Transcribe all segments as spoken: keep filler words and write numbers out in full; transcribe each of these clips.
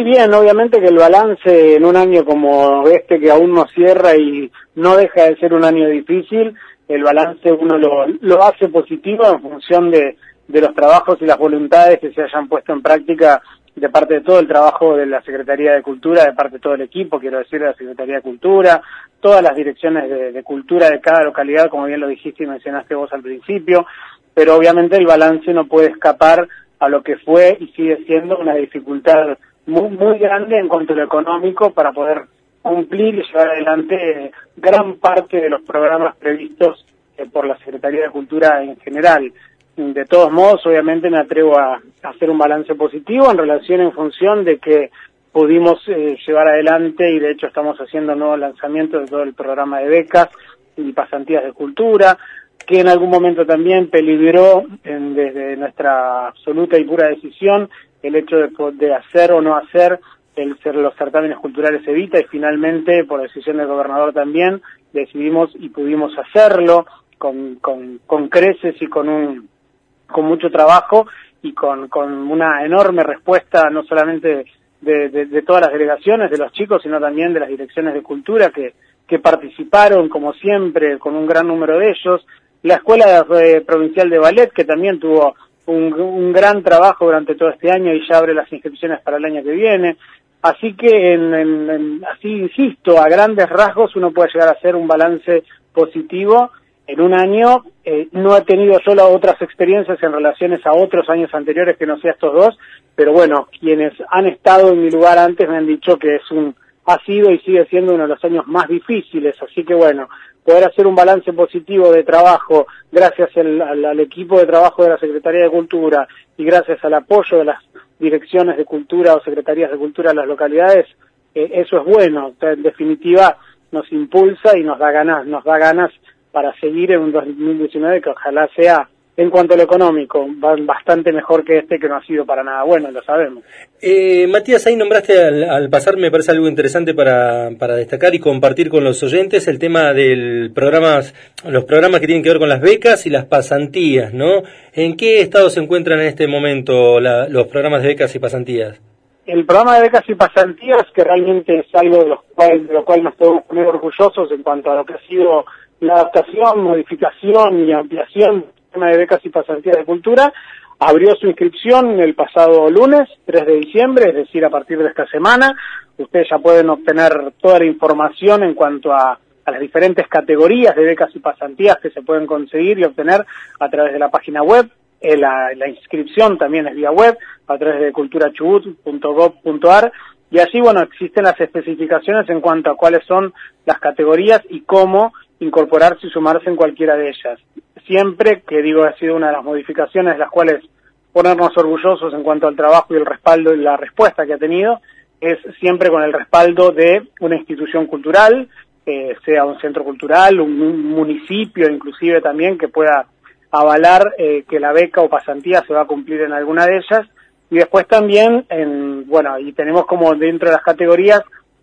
Sí, bien, obviamente que el balance en un año como este que aún no cierra y no deja de ser un año difícil, el balance uno lo, lo hace positivo en función de, de los trabajos y las voluntades que se hayan puesto en práctica de parte de todo el trabajo de la Secretaría de Cultura, de parte de todo el equipo, quiero decir, de la Secretaría de Cultura, todas las direcciones de, de cultura de cada localidad, como bien lo dijiste y mencionaste vos al principio, pero obviamente el balance no puede escapar a lo que fue y sigue siendo una dificultad muy, muy grande en cuanto a lo económico para poder cumplir y llevar adelante gran parte de los programas previstos eh, por la Secretaría de Cultura en general. De todos modos, obviamente me atrevo a, a hacer un balance positivo en relación en función de que pudimos eh, llevar adelante y de hecho estamos haciendo nuevos lanzamientos de todo el programa de becas y pasantías de cultura, que en algún momento también peligró en, desde nuestra absoluta y pura decisión el hecho de, de hacer o no hacer el ser los certámenes culturales Evita, y finalmente por decisión del gobernador también decidimos y pudimos hacerlo con, con, con creces y con un con mucho trabajo y con, con una enorme respuesta no solamente de, de, de todas las delegaciones, de los chicos, sino también de las direcciones de cultura que, que participaron, como siempre, con un gran número de ellos. La Escuela eh, Provincial de Ballet, que también tuvo un, un gran trabajo durante todo este año y ya abre las inscripciones para el año que viene. Así que, en, en, en, así insisto, a grandes rasgos uno puede llegar a hacer un balance positivo. En un año eh, no he tenido solo otras experiencias en relaciones a otros años anteriores que no sea estos dos, pero bueno, quienes han estado en mi lugar antes me han dicho que es un ha sido y sigue siendo uno de los años más difíciles, así que bueno, poder hacer un balance positivo de trabajo gracias al, al, al equipo de trabajo de la Secretaría de Cultura y gracias al apoyo de las direcciones de cultura o secretarías de cultura de las localidades, eh, eso es bueno. O sea, en definitiva nos impulsa y nos da ganas, nos da ganas para seguir en un dos mil diecinueve que ojalá sea, en cuanto a lo económico, bastante mejor que este, que no ha sido para nada bueno, lo sabemos. Eh, Matías, ahí nombraste al, al pasar, me parece algo interesante para, para destacar y compartir con los oyentes el tema del programas, los programas que tienen que ver con las becas y las pasantías, ¿no? ¿En qué estado se encuentran en este momento la, los programas de becas y pasantías? El programa de becas y pasantías, que realmente es algo de, los cual, de lo cual nos podemos poner orgullosos en cuanto a lo que ha sido la adaptación, modificación y ampliación del sistema de becas y pasantías de cultura, abrió su inscripción el pasado lunes, tres de diciembre, es decir, a partir de esta semana. Ustedes ya pueden obtener toda la información en cuanto a, a las diferentes categorías de becas y pasantías que se pueden conseguir y obtener a través de la página web. Eh, la, la inscripción también es vía web, a través de cultura chubut punto gob punto ar, y allí, bueno, existen las especificaciones en cuanto a cuáles son las categorías y cómo incorporarse y sumarse en cualquiera de ellas. Siempre, que digo, ha sido una de las modificaciones de las cuales ponernos orgullosos en cuanto al trabajo y el respaldo y la respuesta que ha tenido, es siempre con el respaldo de una institución cultural, eh, sea un centro cultural, un, un municipio inclusive también, que pueda avalar eh, que la beca o pasantía se va a cumplir en alguna de ellas. Y después también, en, bueno, y tenemos como dentro de las categorías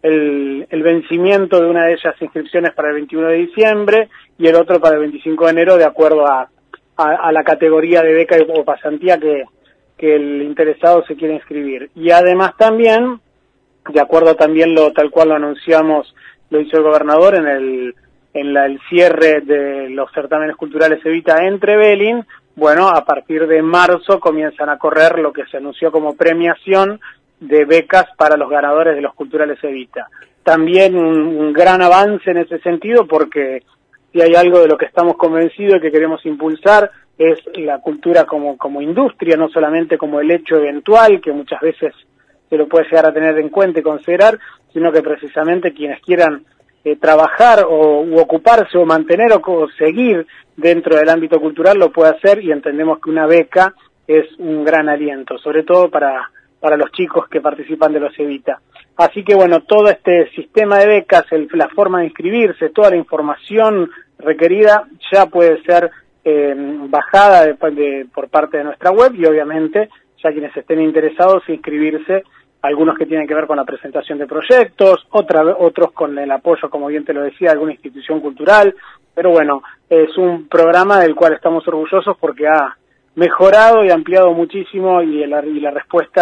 el, el vencimiento de una de ellas inscripciones para el veintiuno de diciembre y el otro para el veinticinco de enero, de acuerdo a, a, a la categoría de beca o pasantía que, que el interesado se quiere inscribir. Y además también, de acuerdo también lo tal cual lo anunciamos, lo hizo el gobernador en el en la, el cierre de los certámenes culturales Evita en Trevelin, bueno, a partir de marzo comienzan a correr lo que se anunció como premiación de becas para los ganadores de los culturales Evita. También un, un gran avance en ese sentido, porque si hay algo de lo que estamos convencidos y que queremos impulsar es la cultura como, como industria, no solamente como el hecho eventual, que muchas veces se lo puede llegar a tener en cuenta y considerar, sino que precisamente quienes quieran Eh, trabajar o u ocuparse o mantener o, o seguir dentro del ámbito cultural lo puede hacer, y entendemos que una beca es un gran aliento, sobre todo para, para los chicos que participan de los Evita. Así que bueno, todo este sistema de becas, el, la forma de inscribirse, toda la información requerida ya puede ser eh, bajada de, de, por parte de nuestra web, y obviamente ya quienes estén interesados inscribirse, algunos que tienen que ver con la presentación de proyectos, otra, otros con el apoyo, como bien te lo decía, de alguna institución cultural, pero bueno, es un programa del cual estamos orgullosos porque ha mejorado y ampliado muchísimo, y la, y la respuesta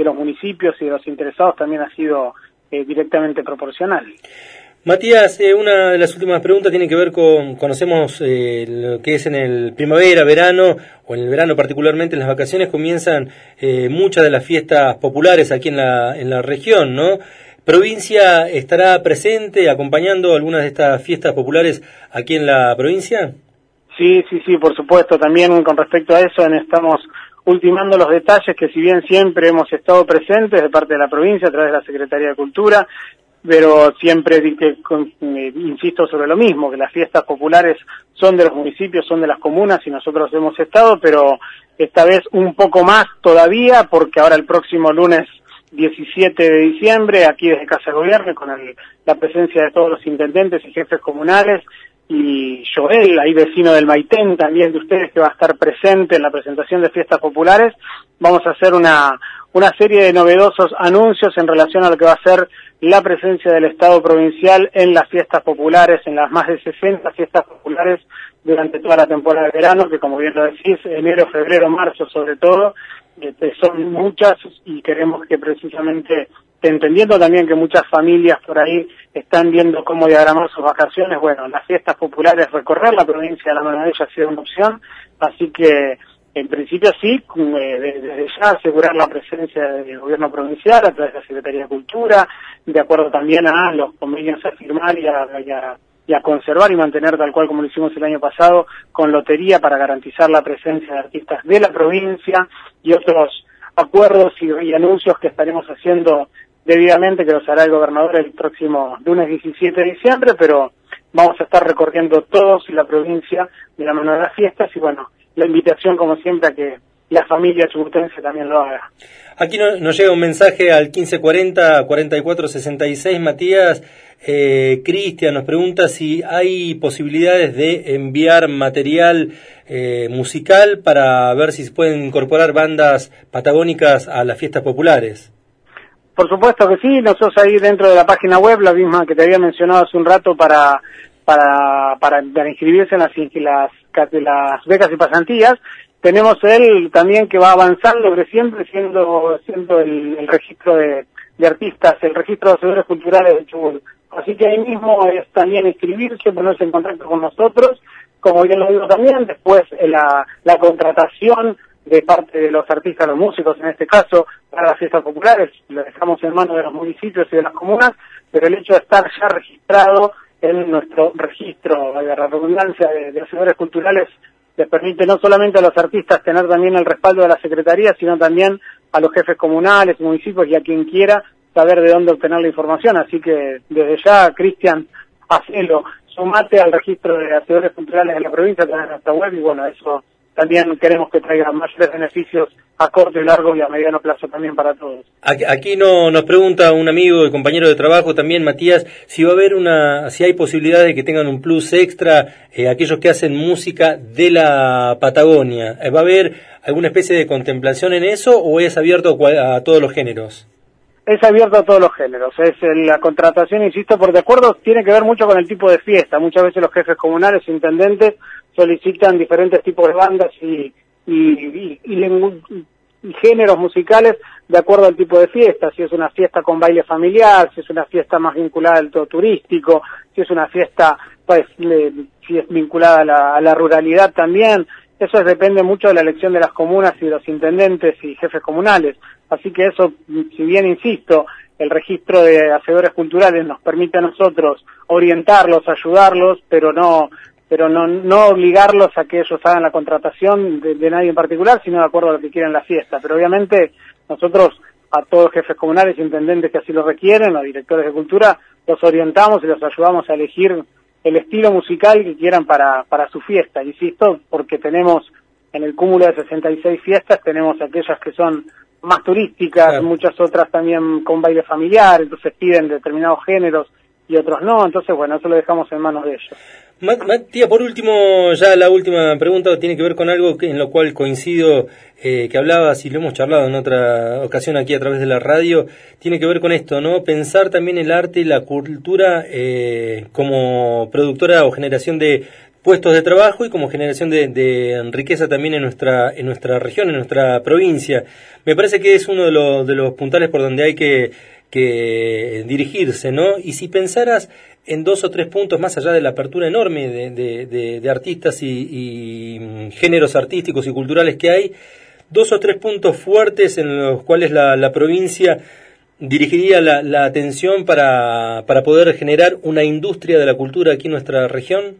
de los municipios y de los interesados también ha sido eh, directamente proporcional. Matías, eh, una de las últimas preguntas tiene que ver con, conocemos eh, lo que es en el primavera, verano, o en el verano particularmente, en las vacaciones comienzan eh, muchas de las fiestas populares aquí en la, en la región, ¿no? ¿Provincia estará presente acompañando algunas de estas fiestas populares aquí en la provincia? Sí, sí, sí, por supuesto. También con respecto a eso estamos ultimando los detalles que si bien siempre hemos estado presentes de parte de la provincia a través de la Secretaría de Cultura, pero siempre eh, insisto sobre lo mismo, que las fiestas populares son de los municipios, son de las comunas y nosotros hemos estado, pero esta vez un poco más todavía, porque ahora el próximo lunes diecisiete de diciembre, aquí desde Casa de Gobierno, con el, la presencia de todos los intendentes y jefes comunales, y Joel, ahí vecino del Maitén, también de ustedes, que va a estar presente en la presentación de fiestas populares, vamos a hacer una, una serie de novedosos anuncios en relación a lo que va a ser la presencia del Estado provincial en las fiestas populares, en las más de sesenta fiestas populares durante toda la temporada de verano, que como bien lo decís, enero, febrero, marzo sobre todo, este, son muchas y queremos que precisamente, entendiendo también que muchas familias por ahí están viendo cómo diagramar sus vacaciones, bueno, las fiestas populares, recorrer la provincia de la mano de ella ha sido una opción, así que en principio sí, desde ya asegurar la presencia del gobierno provincial a través de la Secretaría de Cultura, de acuerdo también a los convenios a firmar y a, y a, y a conservar y mantener tal cual como lo hicimos el año pasado con lotería para garantizar la presencia de artistas de la provincia y otros acuerdos y, y anuncios que estaremos haciendo debidamente, que los hará el gobernador el próximo lunes diecisiete de diciembre, pero vamos a estar recorriendo todos la provincia de la mano de las fiestas y bueno, la invitación como siempre a que la familia chubutense también lo haga. Aquí no, nos llega un mensaje al quince cuarenta, cuarenta y cuatro sesenta y seis, Matías. Eh, Cristian nos pregunta si hay posibilidades de enviar material eh, musical para ver si se pueden incorporar bandas patagónicas a las fiestas populares. Por supuesto que sí, nosotros ahí dentro de la página web, la misma que te había mencionado hace un rato para para para, para inscribirse en las, las, las becas y pasantías, tenemos él también que va avanzando, creciendo, siendo, siendo el, el registro de, de artistas, el registro de hacedores culturales de Chubut. Así que ahí mismo es también inscribirse, ponerse en contacto con nosotros, como bien lo digo también, después la, la contratación de parte de los artistas, los músicos en este caso, para las fiestas populares, lo dejamos en manos de los municipios y de las comunas, pero el hecho de estar ya registrado en nuestro registro, de la redundancia, de, de hacedores culturales, les permite no solamente a los artistas tener también el respaldo de la Secretaría, sino también a los jefes comunales, municipios y a quien quiera saber de dónde obtener la información. Así que desde ya, Cristian, hacelo, sumate al registro de hacedores culturales de la provincia a través de nuestra web y bueno, eso también queremos que traiga mayores beneficios a corto y largo y a mediano plazo también para todos. Aquí no, nos pregunta un amigo y compañero de trabajo también, Matías, si va a haber una, si hay posibilidad de que tengan un plus extra eh, aquellos que hacen música de la Patagonia. ¿Va a haber alguna especie de contemplación en eso o es abierto a, a todos los géneros? Es abierto a todos los géneros, es la contratación, insisto, por de acuerdo, tiene que ver mucho con el tipo de fiesta. Muchas veces los jefes comunales, intendentes, solicitan diferentes tipos de bandas y, y, y, y, y géneros musicales de acuerdo al tipo de fiesta, si es una fiesta con baile familiar, si es una fiesta más vinculada al todo turístico, si es una fiesta pues le, si es vinculada a la, a la ruralidad también. Eso depende mucho de la elección de las comunas y de los intendentes y jefes comunales. Así que eso, si bien insisto, el registro de hacedores culturales nos permite a nosotros orientarlos, ayudarlos, pero no pero no, no obligarlos a que ellos hagan la contratación de, de nadie en particular, sino de acuerdo a lo que quieran la fiesta. Pero obviamente nosotros a todos los jefes comunales e intendentes que así lo requieren, a directores de cultura, los orientamos y los ayudamos a elegir el estilo musical que quieran para, para su fiesta. Insisto, porque tenemos en el cúmulo de sesenta y seis fiestas, tenemos aquellas que son más turísticas, claro, muchas otras también con baile familiar, entonces piden determinados géneros y otros no, entonces bueno, eso lo dejamos en manos de ellos. Matías, por último, ya la última pregunta tiene que ver con algo que, en lo cual coincido, eh, que hablabas y lo hemos charlado en otra ocasión aquí a través de la radio, tiene que ver con esto, ¿no? Pensar también el arte y la cultura eh, como productora o generación de, puestos de trabajo y como generación de, de riqueza también en nuestra en nuestra región, en nuestra provincia. Me parece que es uno de los, de los puntales por donde hay que, que dirigirse, ¿no? Y si pensaras en dos o tres puntos, más allá de la apertura enorme de, de, de, de artistas y, y géneros artísticos y culturales que hay, dos o tres puntos fuertes en los cuales la, la provincia dirigiría la, la atención para, para poder generar una industria de la cultura aquí en nuestra región.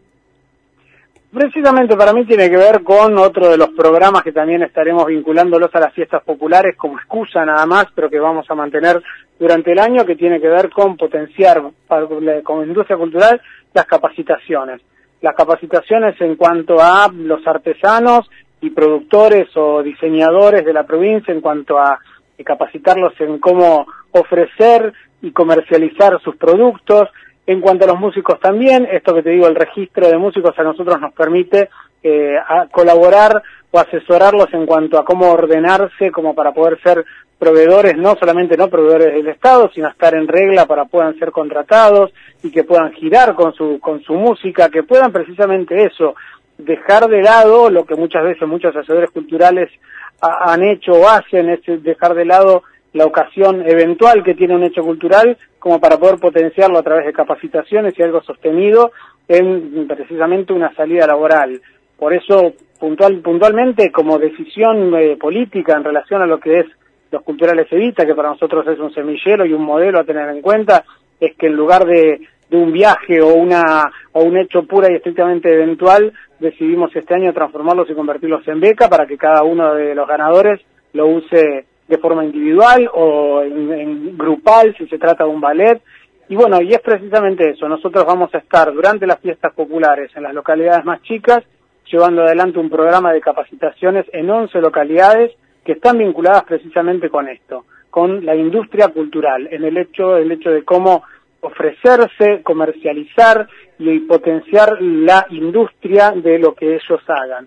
Precisamente para mí tiene que ver con otro de los programas que también estaremos vinculándolos a las fiestas populares como excusa nada más, pero que vamos a mantener durante el año, que tiene que ver con potenciar como industria cultural las capacitaciones. Las capacitaciones en cuanto a los artesanos y productores o diseñadores de la provincia, en cuanto a capacitarlos en cómo ofrecer y comercializar sus productos. En cuanto a los músicos también, esto que te digo, el registro de músicos a nosotros nos permite eh, a colaborar o asesorarlos en cuanto a cómo ordenarse como para poder ser proveedores, no solamente no proveedores del Estado, sino estar en regla para puedan ser contratados y que puedan girar con su con su música, que puedan precisamente eso, dejar de lado lo que muchas veces muchos asesores culturales ha, han hecho o hacen, es dejar de lado la ocasión eventual que tiene un hecho cultural como para poder potenciarlo a través de capacitaciones y algo sostenido en precisamente una salida laboral. Por eso, puntual, puntualmente, como decisión eh, política en relación a lo que es los culturales Evita, que para nosotros es un semillero y un modelo a tener en cuenta, es que en lugar de, de un viaje o una o un hecho pura y estrictamente eventual, decidimos este año transformarlos y convertirlos en beca para que cada uno de los ganadores lo use de forma individual o en, en grupal si se trata de un ballet. Y bueno, y es precisamente eso, nosotros vamos a estar durante las fiestas populares en las localidades más chicas, llevando adelante un programa de capacitaciones en once localidades que están vinculadas precisamente con esto, con la industria cultural, en el hecho, el hecho de cómo ofrecerse, comercializar y potenciar la industria de lo que ellos hagan.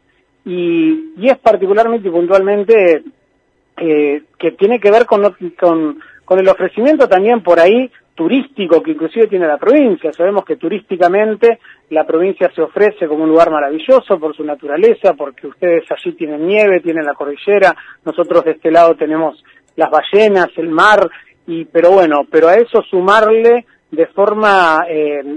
Y, y es particularmente y puntualmente Eh, que tiene que ver con, con, con el ofrecimiento también por ahí turístico que inclusive tiene la provincia. Sabemos que turísticamente la provincia se ofrece como un lugar maravilloso por su naturaleza, porque ustedes allí tienen nieve, tienen la cordillera, nosotros de este lado tenemos las ballenas, el mar, y pero bueno, pero a eso sumarle de forma eh,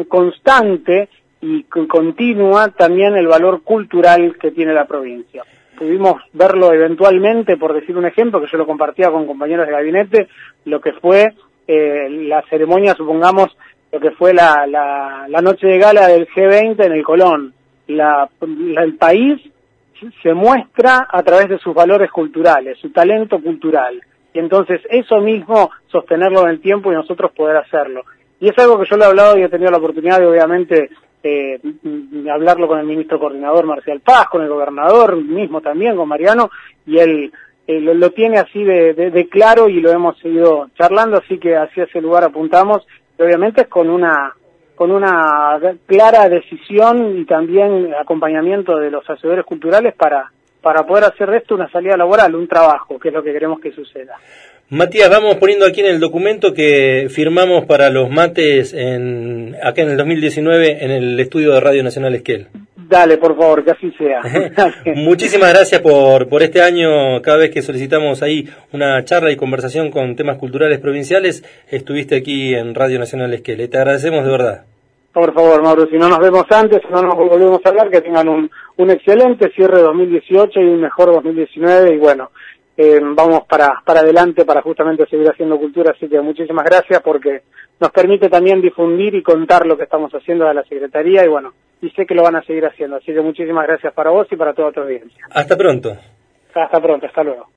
constante y continua también el valor cultural que tiene la provincia. Pudimos verlo eventualmente, por decir un ejemplo, que yo lo compartía con compañeros de gabinete, lo que fue eh, la ceremonia, supongamos, lo que fue la, la, la noche de gala del G veinte en el Colón. La, la, el país se muestra a través de sus valores culturales, su talento cultural. Y entonces eso mismo, sostenerlo en el tiempo y nosotros poder hacerlo. Y es algo que yo le he hablado y he tenido la oportunidad de, obviamente, Eh, hablarlo con el ministro coordinador Marcial Paz, con el gobernador mismo también, con Mariano, y él eh, lo, lo tiene así de, de, de claro y lo hemos seguido charlando, así que hacia ese lugar apuntamos, y obviamente es con una con una clara decisión y también acompañamiento de los asesores culturales para, para poder hacer de esto una salida laboral, un trabajo, que es lo que queremos que suceda. Matías, vamos poniendo aquí en el documento que firmamos para los mates en, acá en el dos mil diecinueve en el estudio de Radio Nacional Esquel. Dale, por favor, que así sea. Muchísimas gracias por, por este año. Cada vez que solicitamos ahí una charla y conversación con temas culturales provinciales, estuviste aquí en Radio Nacional Esquel. Te agradecemos de verdad. Por favor, Mauro, si no nos vemos antes, si no nos volvemos a hablar, que tengan un, un excelente cierre dos mil dieciocho y un mejor dos mil diecinueve, y bueno, Eh, vamos para, para adelante para justamente seguir haciendo cultura, así que muchísimas gracias porque nos permite también difundir y contar lo que estamos haciendo de la Secretaría y bueno, y sé que lo van a seguir haciendo, así que muchísimas gracias para vos y para toda tu audiencia. Hasta pronto. Hasta pronto, hasta luego.